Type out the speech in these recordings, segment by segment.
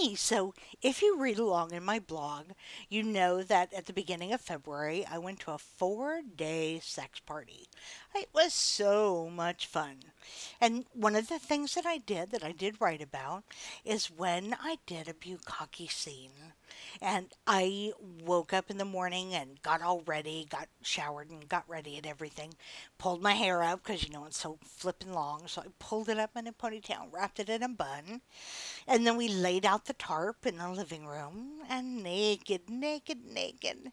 me. So, if you read along in my blog, you know that at the beginning of February, I went to a 4-day sex party. It was so much fun. And one of the things that I did write about, is when I did a bukkake scene. And I woke up in the morning and got all ready, got showered and got ready and everything. Pulled my hair up because it's so flippin' long. So I pulled it up in a ponytail, wrapped it in a bun, and then we laid out the tarp in the living room. And naked, naked, naked,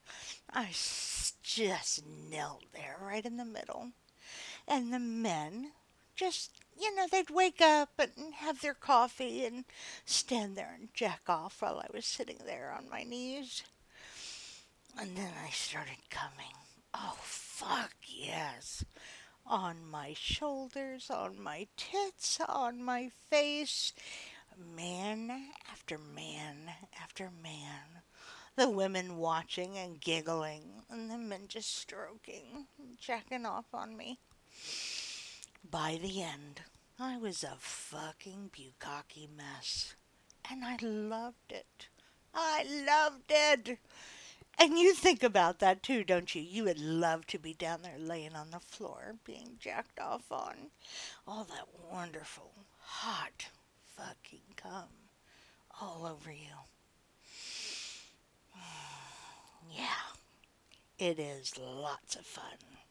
just knelt there right in the middle. And the men just, they'd wake up and have their coffee and stand there and jack off while I was sitting there on my knees. And then I started coming. Oh, fuck yes. On my shoulders, on my tits, on my face. Man after man after man. The women watching and giggling, and the men just stroking, jacking off on me. By the end, I was a fucking bukkake mess. And I loved it. I loved it. And you think about that too, don't you? You would love to be down there laying on the floor, being jacked off on. All that wonderful, hot fucking cum all over you. Yeah, it is lots of fun.